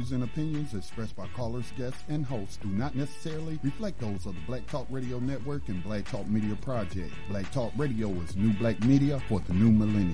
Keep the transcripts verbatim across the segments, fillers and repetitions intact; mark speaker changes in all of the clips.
Speaker 1: views and opinions expressed by callers, guests, and hosts do not necessarily reflect those of the Black Talk Radio Network and Black Talk Media Project. Black Talk Radio is new black media for the new millennium.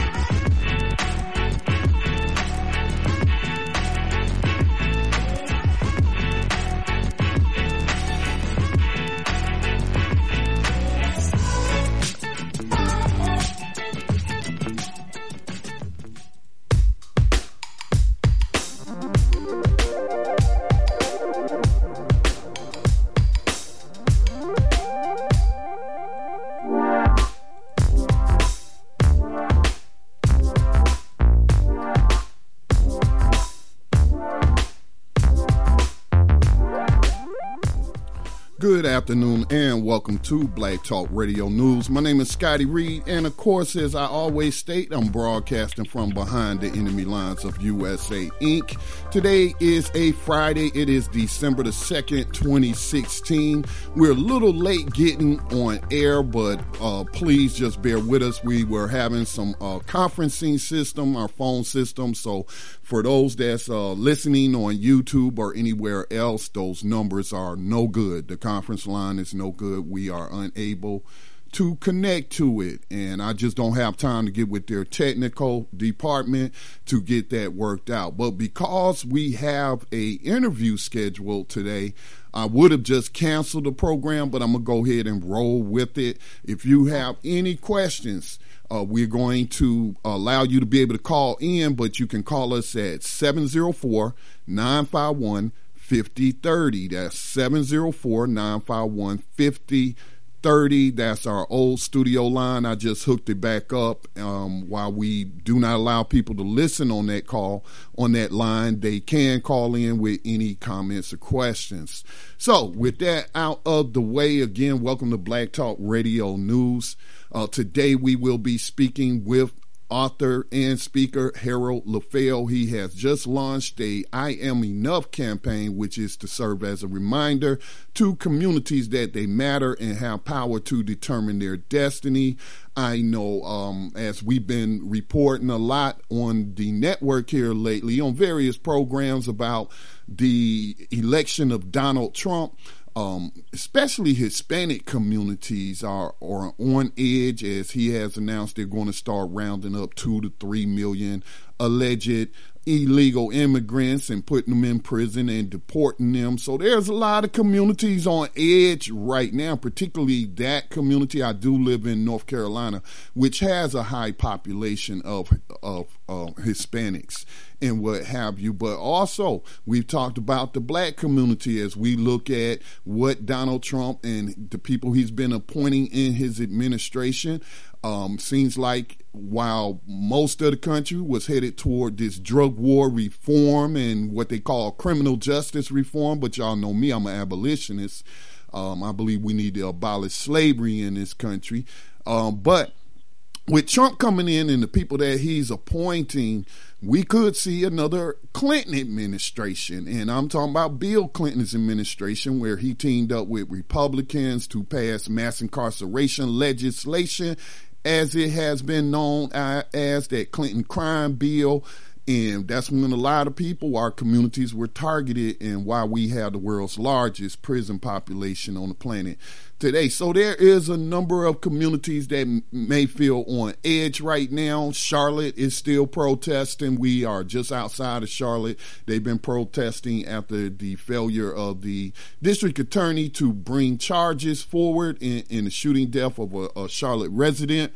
Speaker 1: Good afternoon and welcome to Black Talk Radio News. My name is Scotty Reed, and of course, as I always state, I'm broadcasting from behind the enemy lines of U S A Incorporated. Today is a Friday. It is December the second, twenty sixteen. We're a little late getting on air, but uh, please just bear with us. We were having some uh, conferencing system, our phone system, so for those that's uh, listening on YouTube or anywhere else, those numbers are no good. The conference line is no good. We are unable to connect to it, and I just don't have time to get with their technical department to get that worked out. But because we have a interview scheduled today, I would have just canceled the program, but I'm going to go ahead and roll with it. If you have any questions, uh, we're going to allow you to be able to call in, but you can call us at seven oh four, nine five one, five oh three oh. That's seven oh four, nine five one, five oh three oh. That's our old studio line. I just hooked it back up. Um, while we do not allow people to listen on that call, on that line, they can call in with any comments or questions. So with that out of the way, again, welcome to Black Talk Radio News. Uh, today we will be speaking with author and speaker Harold LaFell. He has just launched a I Am Enough campaign, which is to serve as a reminder to communities that they matter and have power to determine their destiny. I know um, as we've been reporting a lot on the network here lately on various programs about the election of Donald Trump, Um, especially Hispanic communities are, are on edge, as he has announced they're going to start rounding up two to three million alleged illegal immigrants and putting them in prison and deporting them. So there's a lot of communities on edge right now, particularly that community. I do live in North Carolina, which has a high population of, of uh, Hispanics and what have you. But also, we've talked about the black community as we look at what Donald Trump and the people he's been appointing in his administration. Um, seems like while most of the country was headed toward this drug war reform and what they call criminal justice reform, but y'all know me, I'm an abolitionist. Um, I believe we need to abolish slavery in this country. Um, but with Trump coming in and the people that he's appointing, we could see another Clinton administration. And I'm talking about Bill Clinton's administration, where he teamed up with Republicans to pass mass incarceration legislation, as it has been known uh, as that Clinton crime bill. And that's when a lot of people, our communities, were targeted, and why we have the world's largest prison population on the planet today. So there is a number of communities that m- may feel on edge right now. Charlotte is still protesting. We are just outside of Charlotte. They've been protesting after the failure of the district attorney to bring charges forward in, in the shooting death of a, a Charlotte resident.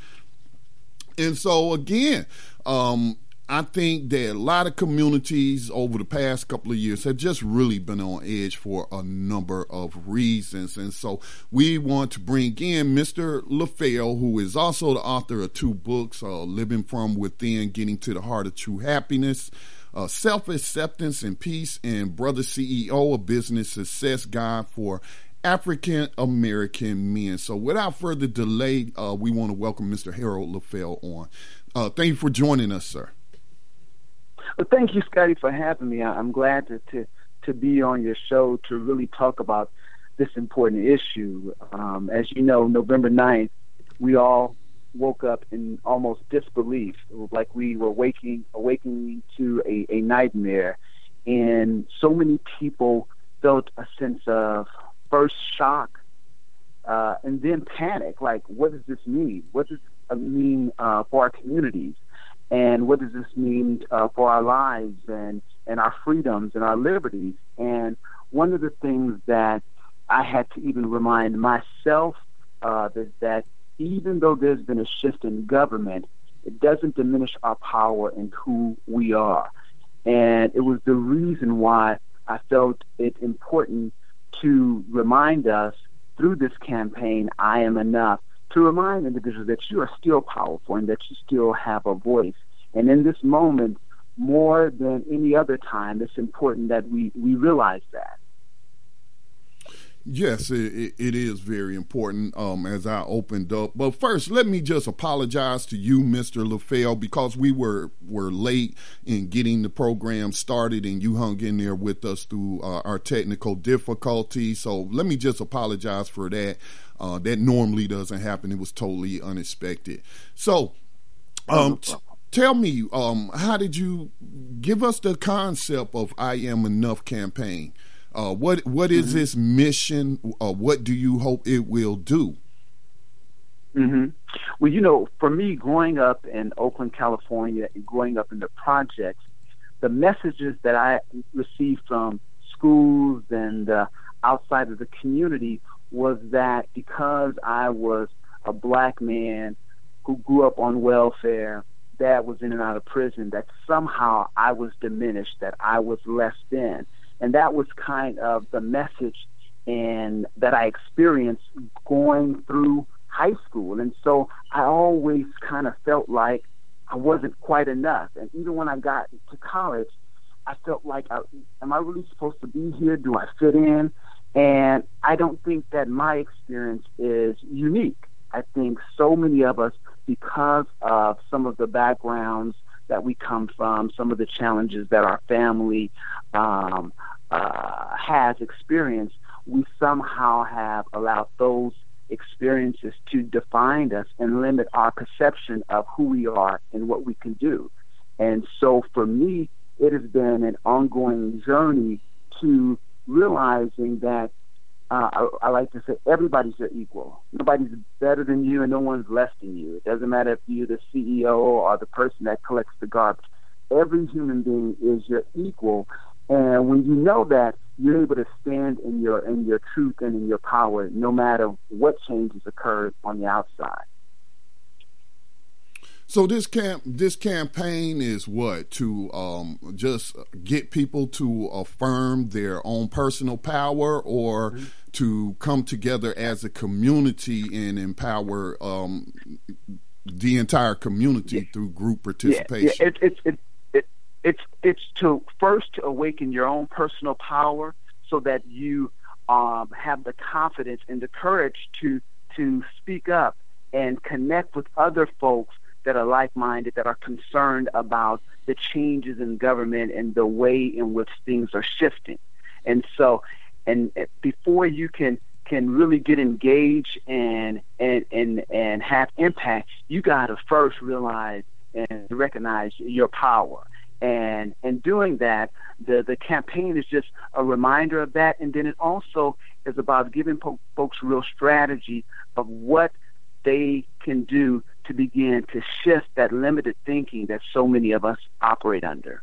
Speaker 1: And so again, um, I think that a lot of communities over the past couple of years have just really been on edge for a number of reasons. And so we want to bring in Mister LaFell, who is also the author of two books, uh, Living From Within, Getting to the Heart of True Happiness, uh, Self-Acceptance and Peace, and Brother C E O, a Business Success Guide for African American men. So without further delay, uh, we want to welcome Mister Harold LaFell on. Uh, thank you for joining us, sir.
Speaker 2: Well, thank you, Scotty, for having me. I'm glad to, to, to be on your show to really talk about this important issue. Um, as you know, November ninth, we all woke up in almost disbelief, like we were waking, awakening to a, a nightmare. And so many people felt a sense of first shock uh, and then panic. Like, what does this mean? What does it mean uh, for our communities? And what does this mean uh, for our lives and, and our freedoms and our liberties? And one of the things that I had to even remind myself of is that even though there's been a shift in government, it doesn't diminish our power and who we are. And it was the reason why I felt it important to remind us through this campaign, I Am Enough, to remind individuals that you are still powerful and that you still have a voice. And in this moment, more than any other time, it's important that we, we realize that.
Speaker 1: Yes, it, it is very important um, as I opened up. But first, let me just apologize to you, Mister LaFell, because we were, were late in getting the program started and you hung in there with us through uh, our technical difficulties. So let me just apologize for that. Uh, that normally doesn't happen. It was totally unexpected. So um, t- tell me, um, how did you give us the concept of I Am Enough campaign? Uh, what what is mm-hmm. this mission? Uh, what do you hope it will do?
Speaker 2: Mm-hmm. Well, you know, for me, growing up in Oakland, California, and growing up in the projects, the messages that I received from schools and uh, outside of the community was that because I was a black man who grew up on welfare, dad was in and out of prison, that somehow I was diminished, that I was less than. And that was kind of the message and that I experienced going through high school. And so I always kind of felt like I wasn't quite enough. And even when I got to college, I felt like, I, am I really supposed to be here? Do I fit in? And I don't think that my experience is unique. I think so many of us, because of some of the backgrounds that we come from, some of the challenges that our family um, uh, has experienced, we somehow have allowed those experiences to define us and limit our perception of who we are and what we can do. And so for me, it has been an ongoing journey to realizing that Uh, I, I like to say everybody's your equal. Nobody's better than you and no one's less than you. It doesn't matter if you're the C E O or the person that collects the garbage. Every human being is your equal. And when you know that, you're able to stand in your in your truth and in your power no matter what changes occur on the outside.
Speaker 1: So this camp, this campaign is what? To um, just get people to affirm their own personal power, or mm-hmm. to come together as a community and empower um, the entire community yeah. through group participation?
Speaker 2: Yeah, yeah. It, it, it, it, it's it's to first to awaken your own personal power so that you um, have the confidence and the courage to to speak up and connect with other folks that are like-minded, that are concerned about the changes in government and the way in which things are shifting. And so, and before you can can really get engaged and and and, and have impact, you got to first realize and recognize your power. And and doing that, the, the campaign is just a reminder of that. And then it also is about giving po- folks real strategy of what they can do to begin to shift that limited thinking that so many of us operate under.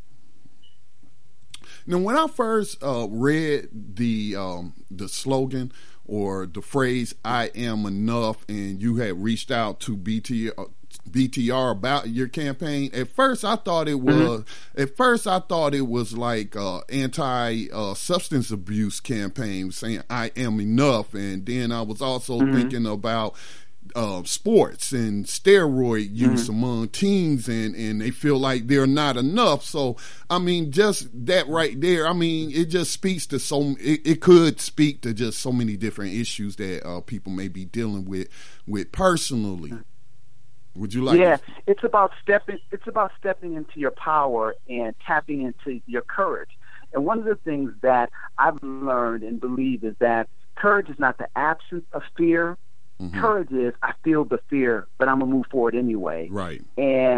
Speaker 1: Now, when I first uh, read the um, the slogan or the phrase "I am enough," and you had reached out to B T, uh, B T R about your campaign, at first I thought it was. Mm-hmm. At first I thought it was like uh, anti uh, substance abuse campaign, saying "I am enough," and then I was also mm-hmm. thinking about Uh, sports and steroid use mm-hmm. among teens, and, and they feel like they're not enough. So, I mean, just that right there, I mean, it just speaks to so, it, it could speak to just so many different issues that uh, people may be dealing with, with personally. Would you like
Speaker 2: Yeah,
Speaker 1: to-
Speaker 2: it's about stepping, it's about stepping into your power and tapping into your courage. And one of the things that I've learned and believe is that courage is not the absence of fear. Mm-hmm. Courage is, I feel the fear, but I'm going to move forward anyway.
Speaker 1: Right.
Speaker 2: And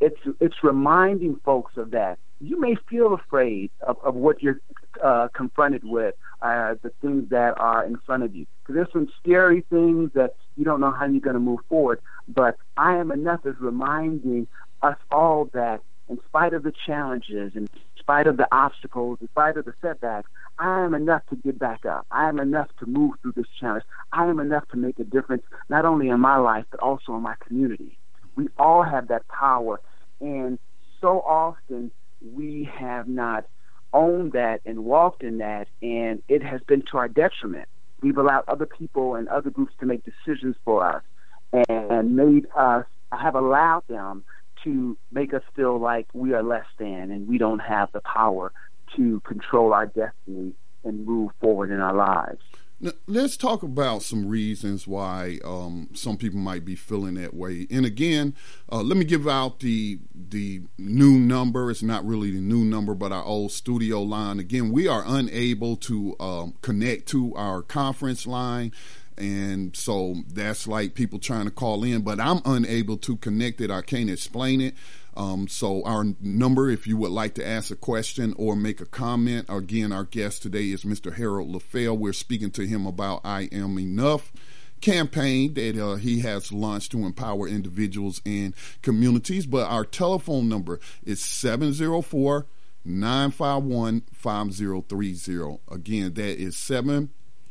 Speaker 2: it's it's reminding folks of that. You may feel afraid of, of what you're uh, confronted with, uh, the things that are in front of you. Because there's some scary things that you don't know how you're going to move forward. But I Am Enough is reminding us all that in spite of the challenges, in spite of the obstacles, in spite of the setbacks, I am enough to get back up. I am enough to move through this challenge. I am enough to make a difference, not only in my life, but also in my community. We all have that power. And so often we have not owned that and walked in that, and it has been to our detriment. We've allowed other people and other groups to make decisions for us and made us, have allowed them to make us feel like we are less than and we don't have the power to control our destiny and move forward in our lives.
Speaker 1: Now, let's talk about some reasons why um, some people might be feeling that way. And again, uh, let me give out the the new number. It's not really the new number, but our old studio line. Again, we are unable to um, connect to our conference line. And so that's like people trying to call in, but I'm unable to connect it. I can't explain it. Um, so our number, if you would like to ask a question or make a comment, again, our guest today is Mister Harold LaFell. We're speaking to him about I Am Enough campaign that uh, he has launched to empower individuals and communities. But our telephone number is seven oh four, nine five one, five oh three oh. Again, that is seven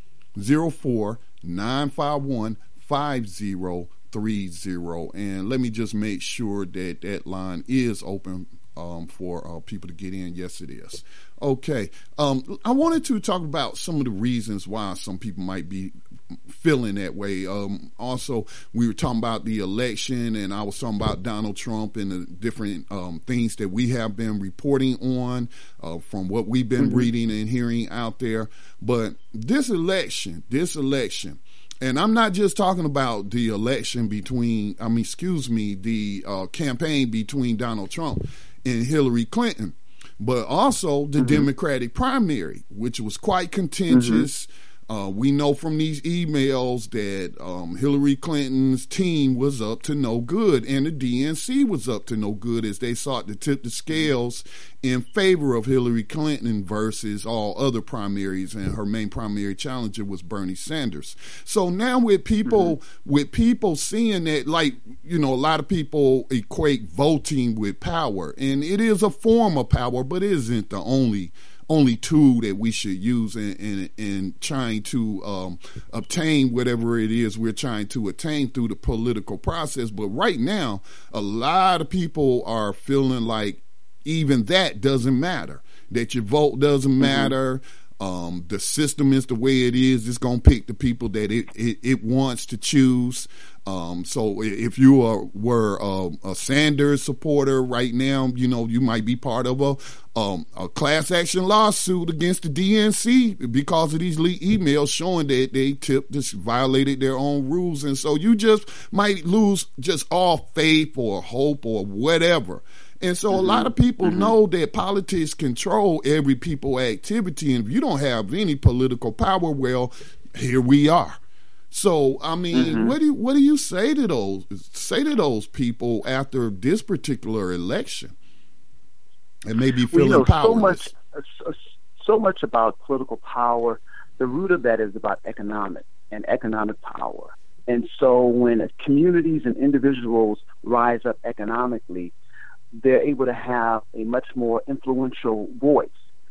Speaker 1: oh four, nine five one, five oh three oh. And let me just make sure that that line is open um, for uh, people to get in. Yes, it is. Okay. Um, I wanted to talk about some of the reasons why some people might be feeling that way. Um, also, we were talking about the election, and I was talking about Donald Trump and the different um, things that we have been reporting on uh, from what we've been mm-hmm. reading and hearing out there. But this election, this election, and I'm not just talking about the election between, I mean, excuse me, the uh, campaign between Donald Trump and Hillary Clinton, but also the mm-hmm. Democratic primary, which was quite contentious. Mm-hmm. Uh, we know from these emails that um, Hillary Clinton's team was up to no good, and the D N C was up to no good as they sought to tip the scales in favor of Hillary Clinton versus all other primaries, and her main primary challenger was Bernie Sanders. So now with people, mm-hmm. with people seeing that, like, you know, a lot of people equate voting with power, and it is a form of power, but it isn't the only only tool that we should use in, in, in trying to um, obtain whatever it is we're trying to attain through the political process. But right now, a lot of people are feeling like even that doesn't matter, that your vote doesn't matter. Mm-hmm. Um, the system is the way it is. It's going to pick the people that it, it, it wants to choose. Um, so if you are, were a, a Sanders supporter right now, you know, you might be part of a, um, a class action lawsuit against the D N C because of these leaked emails showing that they tipped, just violated their own rules. And so you just might lose just all faith or hope or whatever. And so mm-hmm. a lot of people mm-hmm. know that politics control every people activity. And if you don't have any political power, well, here we are. So, I mean, mm-hmm. what do you, what do you say to those say to those people after this particular election? And maybe feeling
Speaker 2: well, you know,
Speaker 1: powerless.
Speaker 2: So much, so much about political power. The root of that is about economic and economic power. And so, when communities and individuals rise up economically, they're able to have a much more influential voice.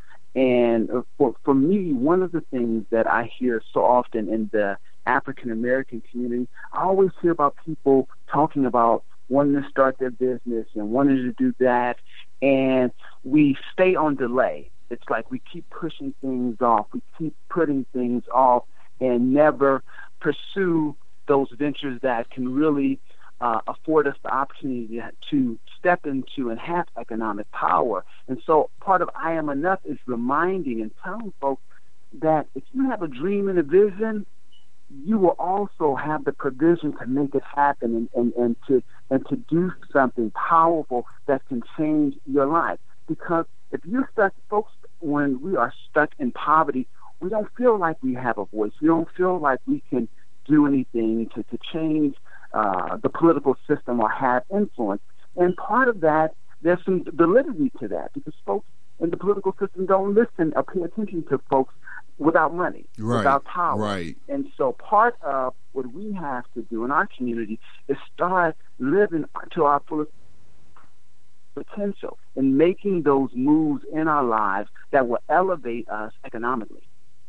Speaker 2: And for for me, one of the things that I hear so often in the African American community, I always hear about people talking about wanting to start their business and wanting to do that, and we stay on delay. It's like we keep pushing things off, we keep putting things off, and never pursue those ventures that can really uh, afford us the opportunity to step into and have economic power. And so part of I Am Enough is reminding and telling folks that if you have a dream and a vision, you will also have the provision to make it happen and, and, and to and to do something powerful that can change your life. Because if you're stuck, folks, when we are stuck in poverty, we don't feel like we have a voice. We don't feel like we can do anything to, to change uh, the political system or have influence. And part of that, there's some validity to that because folks in the political system don't listen or pay attention to folks without money,
Speaker 1: right,
Speaker 2: without power.
Speaker 1: Right.
Speaker 2: And so part of what we have to do in our community is start living to our fullest potential and making those moves in our lives that will elevate us economically.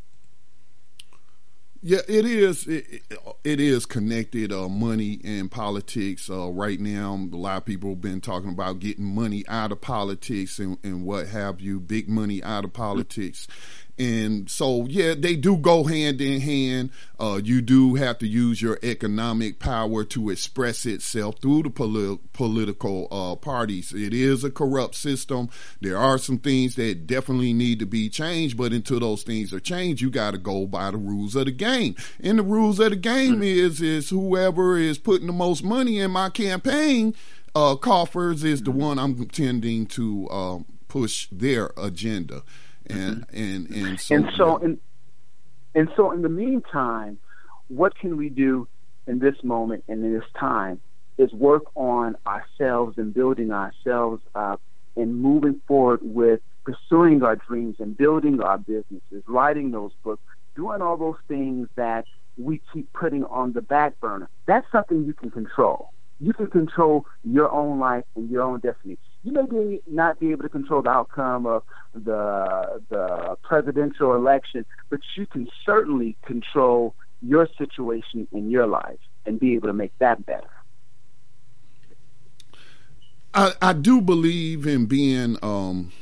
Speaker 1: Yeah, it is. It, it is connected. Uh, money and politics. Uh, right now, a lot of people have been talking about getting money out of politics and, and what have you. Big money out of politics. And so, yeah, they do go hand in hand. Uh, you do have to use your economic power to express itself through the poli- political uh, parties. It is a corrupt system. There are some things that definitely need to be changed, but until those things are changed, you got to go by the rules of the game. And the rules of the game is is whoever is putting the most money in my campaign uh, coffers is the one I'm tending to uh, push their agenda. And, mm-hmm. and and so
Speaker 2: and so in, and so in the meantime, what can we do in this moment and in this time is work on ourselves and building ourselves up and moving forward with pursuing our dreams and building our businesses, writing those books, doing all those things that we keep putting on the back burner. That's something you can control. You can control your own life and your own destiny. You may be, not be able to control the outcome of the the presidential election, but you can certainly control your situation in your life and be able to make that better.
Speaker 1: I, I do believe in being, um,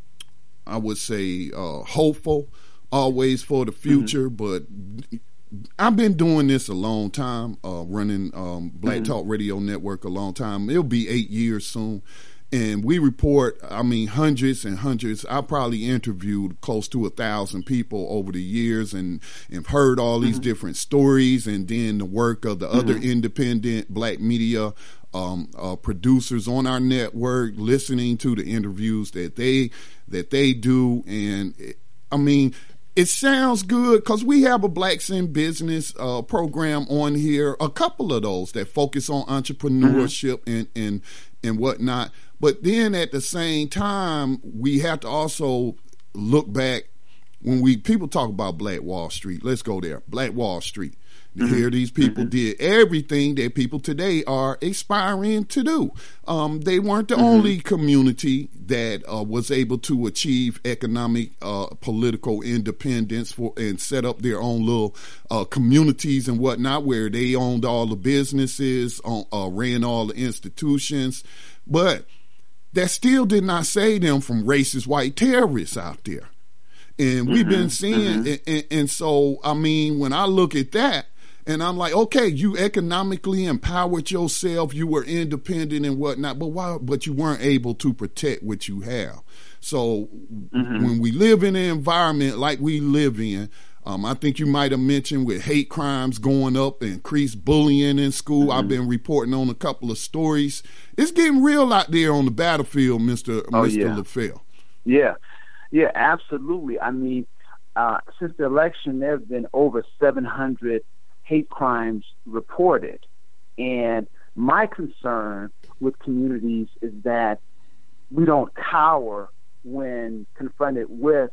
Speaker 1: I would say, uh, hopeful always for the future, mm-hmm. but I've been doing this a long time, uh, running um, Black mm-hmm. Talk Radio Network a long time. It'll be eight years soon. And we report, I mean, hundreds and hundreds. I probably interviewed close to a thousand people over the years and, and heard all these mm-hmm. different stories, and then the work of the mm-hmm. other independent black media um, uh, producers on our network, listening to the interviews that they that they do. And it, I mean, it sounds good because we have a Blacks in Business uh, program on here, a couple of those that focus on entrepreneurship mm-hmm. and, and and whatnot. But then at the same time, we have to also look back when we people talk about Black Wall Street. Let's go there. Black Wall Street. Mm-hmm. Here these people mm-hmm. did everything that people today are aspiring to do. Um, they weren't the mm-hmm. only community that uh, was able to achieve economic, uh, political independence for and set up their own little uh, communities and whatnot, where they owned all the businesses, uh, ran all the institutions. But that still did not save them from racist white terrorists out there. And we've mm-hmm. been seeing, mm-hmm. and, and so, I mean, when I look at that, and I'm like, okay, you economically empowered yourself, you were independent and whatnot, but why? But you weren't able to protect what you have. So mm-hmm. when we live in an environment like we live in, um, I think you might have mentioned with hate crimes going up, increased bullying in school. Mm-hmm. I've been reporting on a couple of stories. It's getting real out there on the battlefield, Mister
Speaker 2: Oh,
Speaker 1: Mister
Speaker 2: yeah.
Speaker 1: LaFell.
Speaker 2: Yeah, yeah, absolutely. I mean, uh, since the election, there have been over seven hundred hate crimes reported. And my concern with communities is that we don't cower when confronted with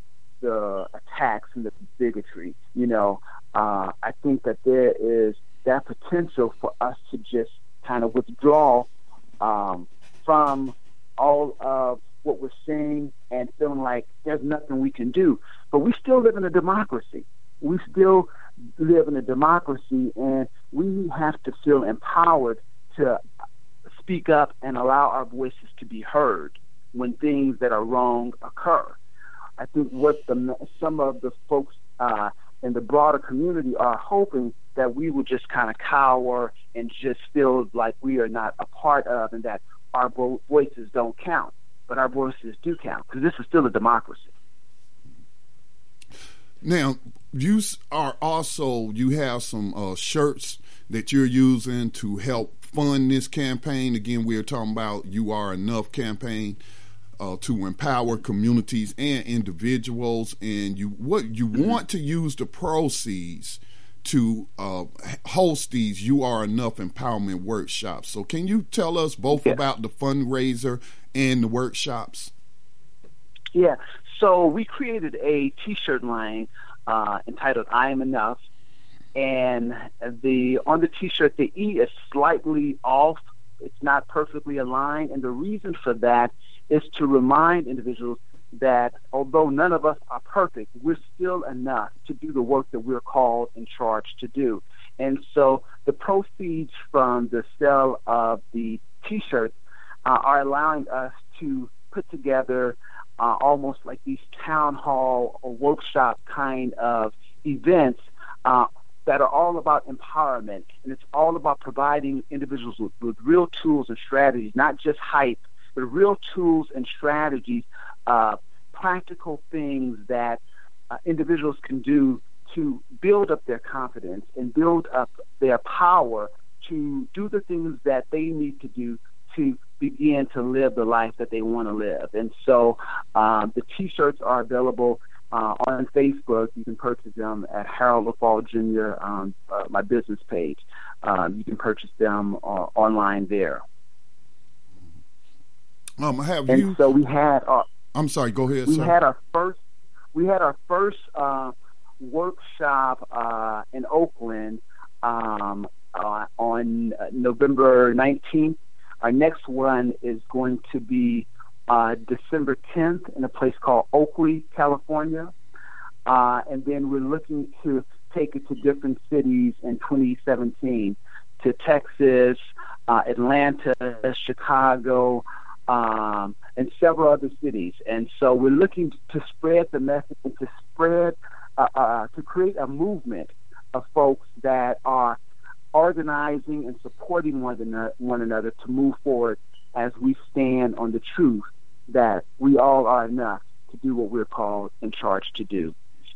Speaker 2: the attacks and the bigotry. You know, uh, I think that there is that potential for us to just kind of withdraw um, from all of what we're seeing and feeling like there's nothing we can do. But we still live in a democracy. We still live in a democracy, and we have to feel empowered to speak up and allow our voices to be heard when things that are wrong occur. I think what the, some of the folks uh, in the broader community are hoping that we will just kind of cower and just feel like we are not a part of and that our vo- voices don't count. But our voices do count because this is still a democracy.
Speaker 1: Now, you are also, you have some uh, shirts that you're using to help fund this campaign. Again, we're talking about You Are Enough campaign uh, to empower communities and individuals. And you what you mm-hmm. want to use the proceeds to uh, host these You Are Enough empowerment workshops. So can you tell us both
Speaker 2: yeah.
Speaker 1: about the fundraiser and the workshops?
Speaker 2: Yeah. So we created a T-shirt line uh, entitled I Am Enough. And the on the T-shirt, the E is slightly off. It's not perfectly aligned. And the reason for that is to remind individuals that although none of us are perfect, we're still enough to do the work that we're called and charged to do. And so the proceeds from the sale of the T-shirts uh, are allowing us to put together uh, almost like these town hall or workshop kind of events uh, that are all about empowerment. And it's all about providing individuals with, with real tools and strategies, not just hype, but real tools and strategies, uh, practical things that uh, individuals can do to build up their confidence and build up their power to do the things that they need to do to begin to live the life that they want to live. And so um, the T-shirts are available uh, on Facebook. You can purchase them at Harold LaFall Junior, um, uh, my business page. Um, you can purchase them uh, online there.
Speaker 1: Um, have
Speaker 2: and
Speaker 1: you?
Speaker 2: so we had our.
Speaker 1: I'm sorry. Go ahead.
Speaker 2: We
Speaker 1: sir.
Speaker 2: had our first. We had our first uh, workshop uh, in Oakland um, uh, on November nineteenth. Our next one is going to be uh, December tenth in a place called Oakley, California, uh, and then we're looking to take it to different cities in twenty seventeen, to Texas, uh, Atlanta, Chicago. Um, and several other cities. And so we're looking to spread the message and to spread, uh, uh, to create a movement of folks that are organizing and supporting one another, one another to move forward as we stand on the truth that we all are enough to do what we're called and charged to do.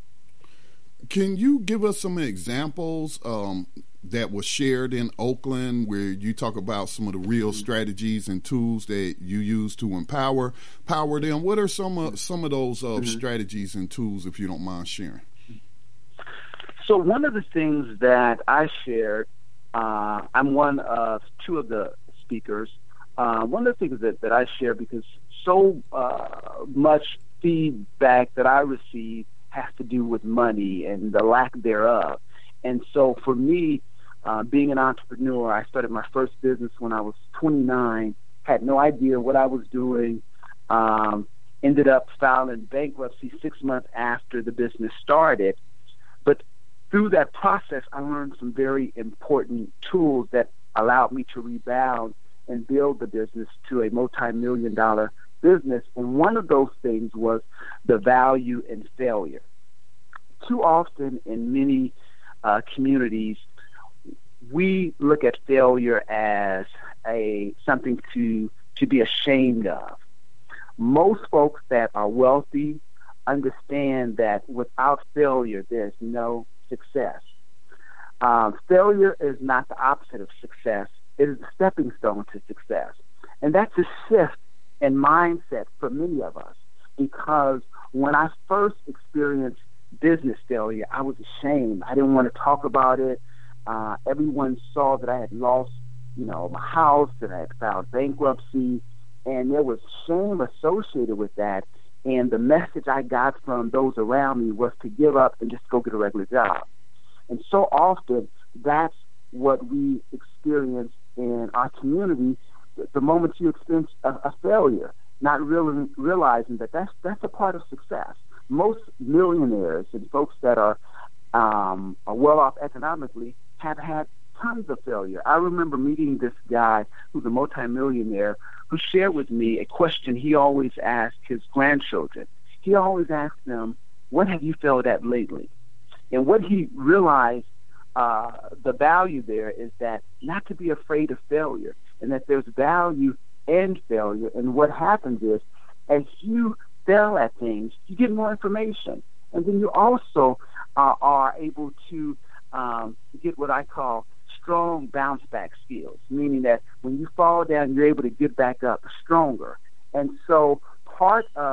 Speaker 1: Can you give us some examples um, that was shared in Oakland, where you talk about some of the real strategies and tools that you use to empower power them? What are some of some of those uh, mm-hmm. strategies and tools, if you don't mind sharing?
Speaker 2: So one of the things that I shared, uh, I'm one of two of the speakers. Uh, one of the things that, that I share, because so uh, much feedback that I receive has to do with money and the lack thereof. And so for me, uh, being an entrepreneur, I started my first business when I was twenty-nine, had no idea what I was doing, um, ended up filing bankruptcy six months after the business started. But through that process, I learned some very important tools that allowed me to rebound and build the business to a multi-million dollar business. And one of those things was the value in failure. Too often in many uh, communities, we look at failure as a something to to be ashamed of. Most folks that are wealthy understand that without failure, there's no success. Um, failure is not the opposite of success. It is a stepping stone to success. And that's a shift in mindset for many of us, because when I first experienced business failure, I was ashamed. I didn't want to talk about it. Uh, everyone saw that I had lost, you know, my house, that I had filed bankruptcy, and there was shame associated with that. And the message I got from those around me was to give up and just go get a regular job. And so often, that's what we experience in our community. The moment you experience a, a failure, not really realizing that that's that's a part of success. Most millionaires and folks that are um, are well off economically have had tons of failure. I remember meeting this guy who's a multimillionaire who shared with me a question he always asked his grandchildren. He always asked them, "What have you failed at lately?" And what he realized, uh, the value there is that not to be afraid of failure, and that there's value in failure. And what happens is, as you fail at things, you get more information, and then you also uh, are able to um, get what I call strong bounce back skills, meaning that when you fall down, you're able to get back up stronger. And so part of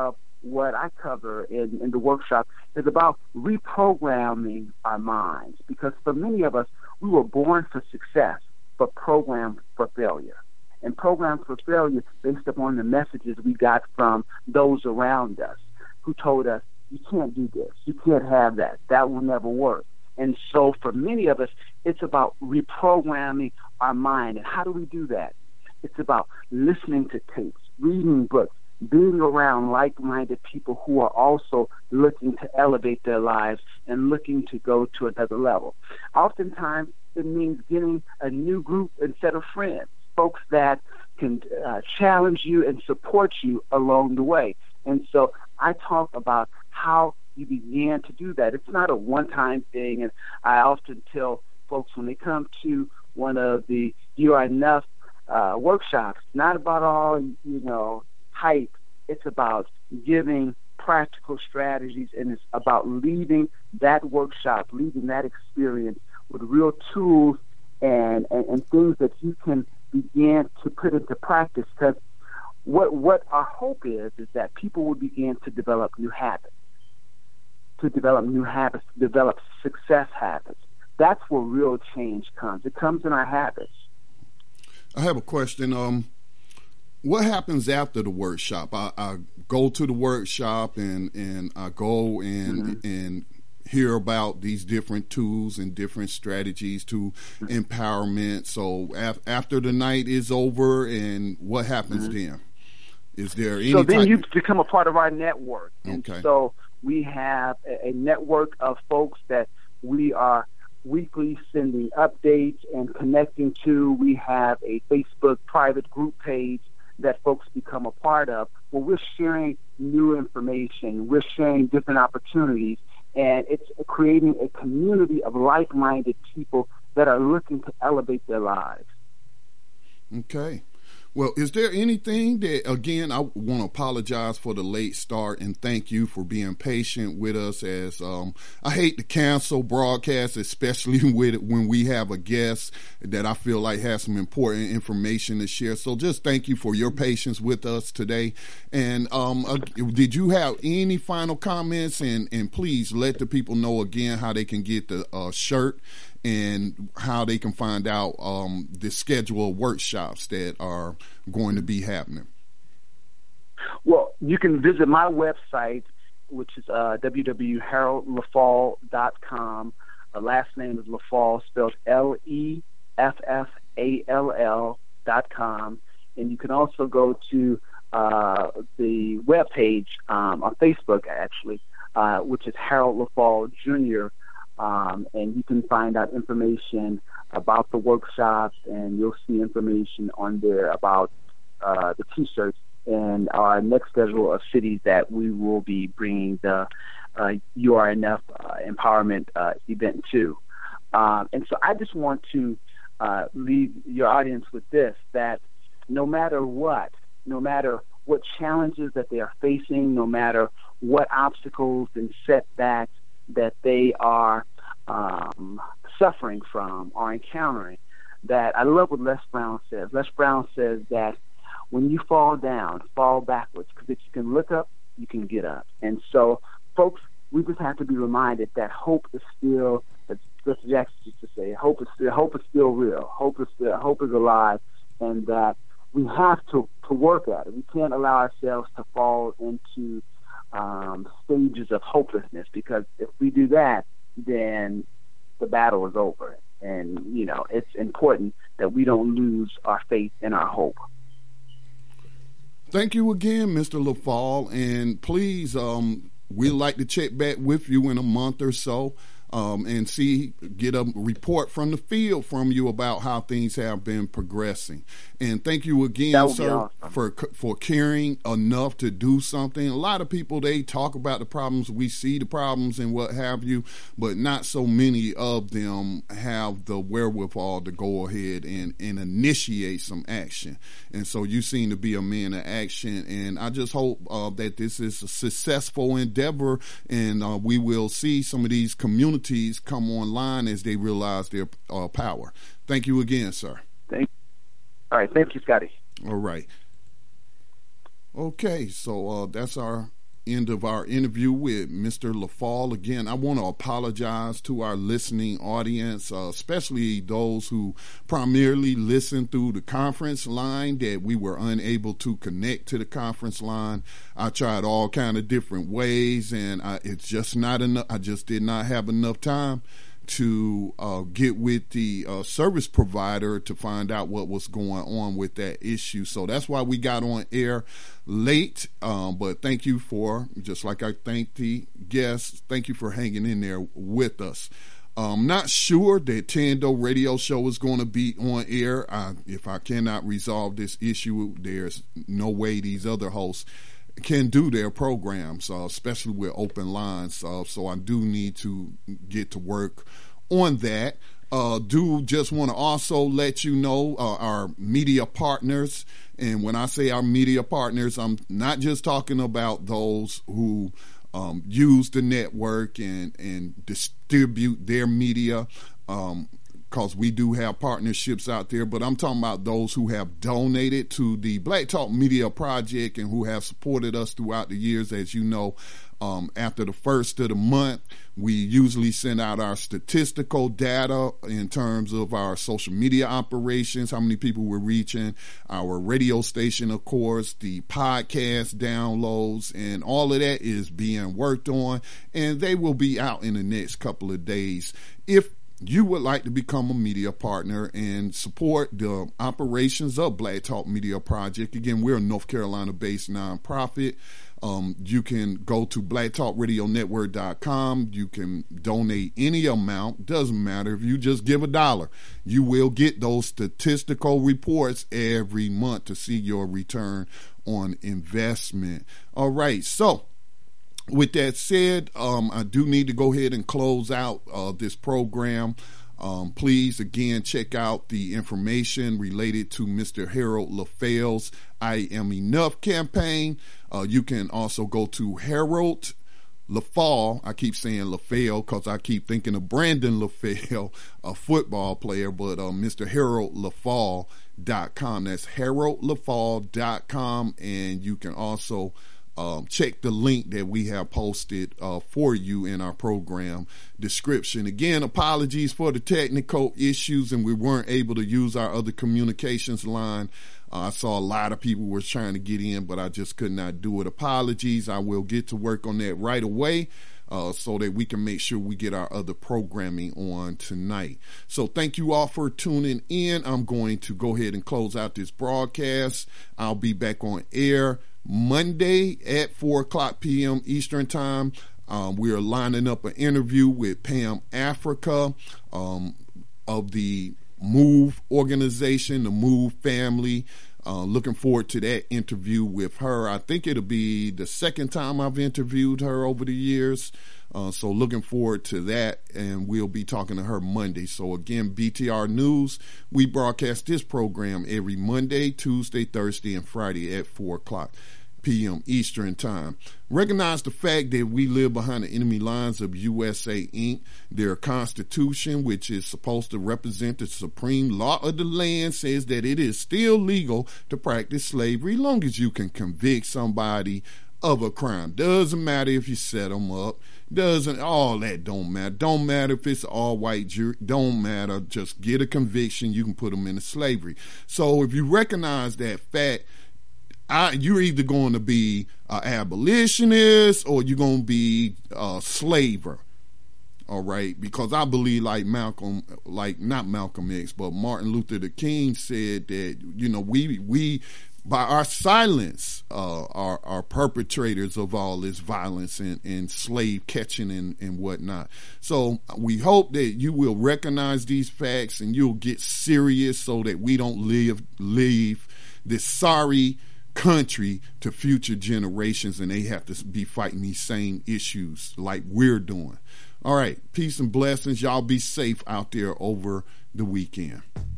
Speaker 2: what I cover in, in the workshop is about reprogramming our minds, because for many of us, we were born for success, but programmed for failure. And programmed for failure based upon the messages we got from those around us who told us, you can't do this, you can't have that, that will never work. And so for many of us, it's about reprogramming our mind. And how do we do that? It's about listening to tapes, reading books, being around like-minded people who are also looking to elevate their lives and looking to go to another level. Oftentimes, it means getting a new group and set of friends, folks that can uh, challenge you and support you along the way. And so I talk about how you began to do that. It's not a one-time thing, and I often tell folks when they come to one of the You Are Enough uh, workshops, not about all, you know, hype. It's about giving practical strategies, and it's about leaving that workshop, leaving that experience with real tools and, and, and things that you can begin to put into practice. Because what what our hope is is that people will begin to develop new habits, to develop new habits, to develop success habits. That's where real change comes. It comes in our habits.
Speaker 1: I have a question. Um, what happens after the workshop? I, I go to the workshop and, and I go and mm-hmm. and hear about these different tools and different strategies to mm-hmm. empowerment. So af- after the night is over, and what happens mm-hmm. then? Is there any?
Speaker 2: So then
Speaker 1: type-
Speaker 2: you become a part of our network. And
Speaker 1: okay.
Speaker 2: so we have a, a network of folks that we are weekly sending updates and connecting to. We have a Facebook private group page that folks become a part of, where we're sharing new information, we're sharing different opportunities, and it's creating a community of like-minded people that are looking to elevate their lives.
Speaker 1: Okay. Well, is there anything that, again, I want to apologize for the late start and thank you for being patient with us, as um, I hate to cancel broadcasts, especially with when we have a guest that I feel like has some important information to share. So just thank you for your patience with us today. And um, uh, did you have any final comments? And, and please let the people know again how they can get the uh, shirt and how they can find out um, the schedule of workshops that are going to be happening.
Speaker 2: Well, you can visit my website, which is uh, w w w dot harold lafall dot com. Uh, last name is Lafall, spelled L E F F A L L dot com. And you can also go to uh, the webpage um, on Facebook, actually, uh, which is Harold Lafall Junior Um, and you can find out information about the workshops, and you'll see information on there about uh, the T-shirts and our next schedule of cities that we will be bringing the uh, You Are Enough uh, Empowerment uh, event to. Um, and so I just want to uh, leave your audience with this, that no matter what, no matter what challenges that they are facing, no matter what obstacles and setbacks that they are um, suffering from or encountering, that I love what Les Brown says. Les Brown says that when you fall down, fall backwards, because if you can look up, you can get up. And so, folks, we just have to be reminded that hope is still, as Mister Jackson used to say, hope is still, hope is still real. Hope is still, hope is alive, and that we have to, to work at it. We can't allow ourselves to fall into Um, stages of hopelessness, because if we do that, then the battle is over. And, you know, it's important that we don't lose our faith and our hope.
Speaker 1: Thank you again, Mister Lafall. And please, um, we'd like to check back with you in a month or so um, and see, get a report from the field from you about how things have been progressing. And thank you again, sir, awesome. for for caring enough to do something. A lot of people, they talk about the problems, we see the problems and what have you, but not so many of them have the wherewithal to go ahead and, and initiate some action. And so you seem to be a man of action, and I just hope uh, that this is a successful endeavor, and uh, we will see some of these communities come online as they realize their uh, power. Thank you again, sir.
Speaker 2: Thank you. All right. Thank you, Scotty.
Speaker 1: All right. Okay. So uh, that's our end of our interview with Mister LaFall. Again, I want to apologize to our listening audience, uh, especially those who primarily listen through the conference line, that we were unable to connect to the conference line. I tried all kind of different ways, and I, it's just not enough. I just did not have enough time to uh, get with the uh, service provider to find out what was going on with that issue. So that's why we got on air late. Um, but thank you for, just like I thank the guests, thank you for hanging in there with us. I'm not sure that Tando Radio Show is going to be on air. I, if I cannot resolve this issue, there's no way these other hosts can do their programs, uh, especially with open lines. Uh, so I do need to get to work on that. Uh, do just want to also let you know uh, our media partners. And when I say our media partners, I'm not just talking about those who um, use the network and, and distribute their media, um, because we do have partnerships out there, but I'm talking about those who have donated to the Black Talk Media Project and who have supported us throughout the years. As you know, um, after the first of the month, we usually send out our statistical data in terms of our social media operations, how many people we're reaching, our radio station, of course, the podcast downloads, and all of that is being worked on, and they will be out in the next couple of days. If you would like to become a media partner and support the operations of Black Talk Media Project, again, we're a North Carolina-based nonprofit. Um, you can go to black talk radio network dot com. You can donate any amount. Doesn't matter. If you just give a dollar, you will get those statistical reports every month to see your return on investment. All right. So, with that said, um, I do need to go ahead and close out uh, this program. Um, please, again, check out the information related to Mister Harold LaFell's I Am Enough campaign. Uh, you can also go to Harold LaFall. I keep saying LaFell because I keep thinking of Brandon LaFell, a football player, but uh, Mister Harold LaFall dot com. That's Harold LaFall dot com, and you can also Um, check the link that we have posted uh, for you in our program description. Again, apologies for the technical issues, and we weren't able to use our other communications line. Uh, I saw a lot of people were trying to get in, but I just could not do it. Apologies. I will get to work on that right away uh, so that we can make sure we get our other programming on tonight. So thank you all for tuning in. I'm going to go ahead and close out this broadcast. I'll be back on air Monday at four o'clock p.m. Eastern Time. Um, we are lining up an interview with Pam Africa um, of the MOVE organization, the MOVE family. Uh, looking forward to that interview with her. I think it'll be the second time I've interviewed her over the years. Uh, so looking forward to that, and we'll be talking to her Monday. So again, B T R News, we broadcast this program every Monday, Tuesday, Thursday, and Friday at four o'clock p.m. Eastern Time. Recognize the fact that we live behind the enemy lines of U S A Incorporated. Their Constitution, which is supposed to represent the supreme law of the land, says that it is still legal to practice slavery as long as you can convict somebody of a crime. Doesn't matter if you set them up. Doesn't, all that don't matter. Don't matter if it's all white jury. Don't matter. Just get a conviction. You can put them into slavery. So if you recognize that fact, I, you're either going to be an abolitionist or you're going to be a slaver. All right, because I believe, like Malcolm, like not Malcolm X, but Martin Luther the King said that, you know, we we by our silence uh, are are perpetrators of all this violence and, and slave catching and, and whatnot. So we hope that you will recognize these facts and you'll get serious so that we don't live leave this sorry country to future generations and they have to be fighting these same issues like we're doing. All right. Peace and blessings. Y'all be safe out there over the weekend.